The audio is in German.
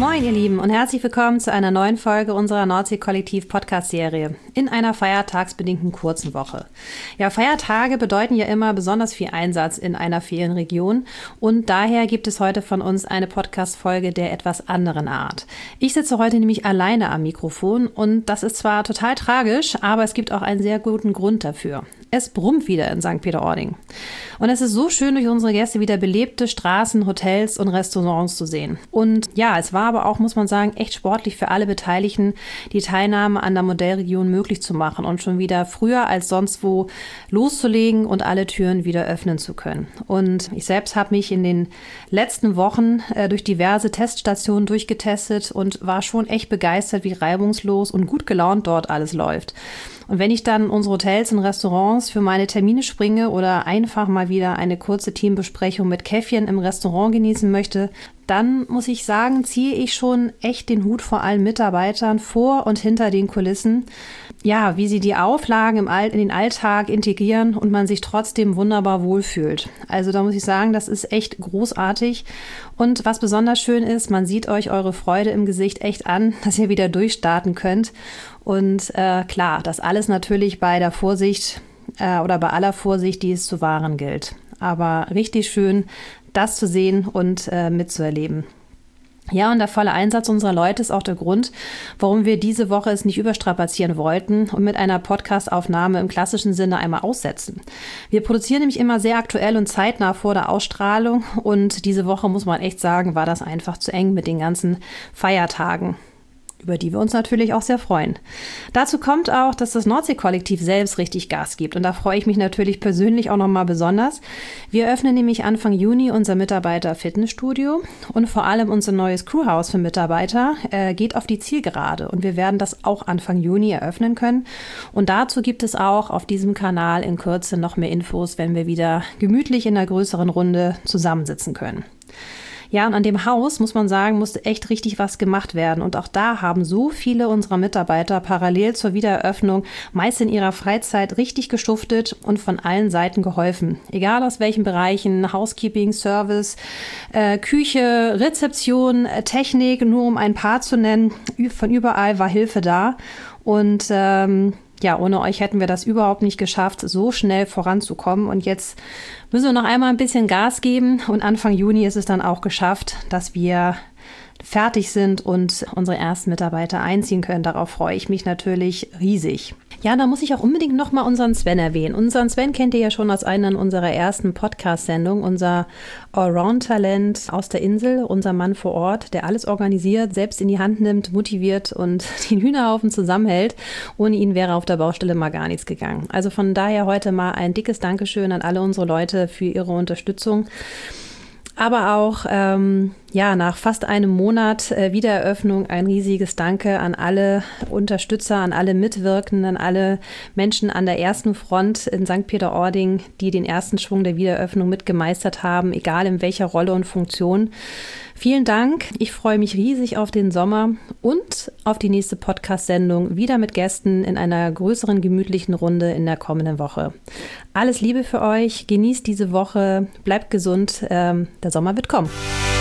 Moin ihr Lieben und herzlich willkommen zu einer neuen Folge unserer Nordsee-Kollektiv-Podcast-Serie in einer feiertagsbedingten kurzen Woche. Ja, Feiertage bedeuten ja immer besonders viel Einsatz in einer Ferienregion und daher gibt es heute von uns eine Podcast-Folge der etwas anderen Art. Ich sitze heute nämlich alleine am Mikrofon und das ist zwar total tragisch, aber es gibt auch einen sehr guten Grund dafür. Es brummt wieder in St. Peter-Ording. Und es ist so schön, durch unsere Gäste wieder belebte Straßen, Hotels und Restaurants zu sehen. Und ja, es war aber auch, muss man sagen, echt sportlich für alle Beteiligten, die Teilnahme an der Modellregion möglich zu machen und schon wieder früher als sonst wo loszulegen und alle Türen wieder öffnen zu können. Und ich selbst habe mich in den letzten Wochen durch diverse Teststationen durchgetestet und war schon echt begeistert, wie reibungslos und gut gelaunt dort alles läuft. Und wenn ich dann unsere Hotels und Restaurants für meine Termine springe oder einfach mal wieder eine kurze Teambesprechung mit Käffchen im Restaurant genießen möchte, dann muss ich sagen, ziehe ich schon echt den Hut vor allen Mitarbeitern vor und hinter den Kulissen. Ja, wie sie die Auflagen in den Alltag integrieren und man sich trotzdem wunderbar wohlfühlt. Also da muss ich sagen, das ist echt großartig. Und was besonders schön ist, man sieht euch eure Freude im Gesicht echt an, dass ihr wieder durchstarten könnt. Und klar, das alles natürlich bei der Vorsicht oder bei aller Vorsicht, die es zu wahren gilt. Aber richtig schön, das zu sehen und mitzuerleben. Ja, und der volle Einsatz unserer Leute ist auch der Grund, warum wir diese Woche es nicht überstrapazieren wollten und mit einer Podcast-Aufnahme im klassischen Sinne einmal aussetzen. Wir produzieren nämlich immer sehr aktuell und zeitnah vor der Ausstrahlung und diese Woche, muss man echt sagen, war das einfach zu eng mit den ganzen Feiertagen, über die wir uns natürlich auch sehr freuen. Dazu kommt auch, dass das Nordsee-Kollektiv selbst richtig Gas gibt und da freue ich mich natürlich persönlich auch nochmal besonders. Wir öffnen nämlich Anfang Juni unser Mitarbeiter-Fitnessstudio und vor allem unser neues Crewhaus für Mitarbeiter geht auf die Zielgerade und wir werden das auch Anfang Juni eröffnen können und dazu gibt es auch auf diesem Kanal in Kürze noch mehr Infos, wenn wir wieder gemütlich in einer größeren Runde zusammensitzen können. Ja, und an dem Haus, muss man sagen, musste echt richtig was gemacht werden. Und auch da haben so viele unserer Mitarbeiter parallel zur Wiedereröffnung meist in ihrer Freizeit richtig geschuftet und von allen Seiten geholfen. Egal aus welchen Bereichen, Housekeeping, Service, Küche, Rezeption, Technik, nur um ein paar zu nennen. Von überall war Hilfe da. Und ja, ohne euch hätten wir das überhaupt nicht geschafft, so schnell voranzukommen. Und jetzt müssen wir noch einmal ein bisschen Gas geben. Und Anfang Juni ist es dann auch geschafft, dass wir fertig sind und unsere ersten Mitarbeiter einziehen können. Darauf freue ich mich natürlich riesig. Ja, da muss ich auch unbedingt nochmal unseren Sven erwähnen. Unseren Sven kennt ihr ja schon aus einer unserer ersten Podcast-Sendungen. Unser Allround-Talent aus der Insel, unser Mann vor Ort, der alles organisiert, selbst in die Hand nimmt, motiviert und den Hühnerhaufen zusammenhält. Ohne ihn wäre auf der Baustelle mal gar nichts gegangen. Also von daher heute mal ein dickes Dankeschön an alle unsere Leute für ihre Unterstützung. Aber auch nach fast einem Monat Wiedereröffnung ein riesiges Danke an alle Unterstützer, an alle Mitwirkenden, an alle Menschen an der ersten Front in St. Peter-Ording, die den ersten Schwung der Wiedereröffnung mitgemeistert haben, egal in welcher Rolle und Funktion. Vielen Dank. Ich freue mich riesig auf den Sommer und auf die nächste Podcast-Sendung wieder mit Gästen in einer größeren, gemütlichen Runde in der kommenden Woche. Alles Liebe für euch. Genießt diese Woche. Bleibt gesund. Der Sommer wird kommen.